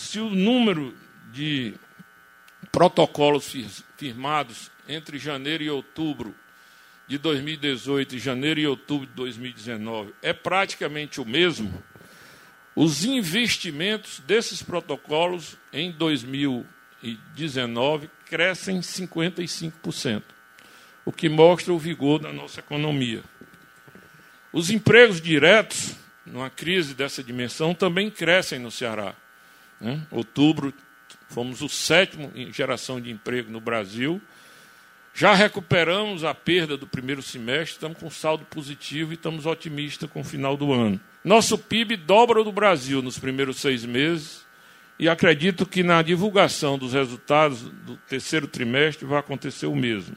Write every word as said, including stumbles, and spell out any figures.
se o número de protocolos firmados entre janeiro e outubro de dois mil e dezoito e janeiro e outubro de dois mil e dezenove é praticamente o mesmo, os investimentos desses protocolos em dois mil e dezenove crescem cinquenta e cinco por cento, o que mostra o vigor da nossa economia. Os empregos diretos, numa crise dessa dimensão, também crescem no Ceará. Né? Outubro, fomos o sétimo em geração de emprego no Brasil. Já recuperamos a perda do primeiro semestre, estamos com saldo positivo e estamos otimistas com o final do ano. Nosso P I B dobra o do Brasil nos primeiros seis meses e acredito que na divulgação dos resultados do terceiro trimestre vai acontecer o mesmo.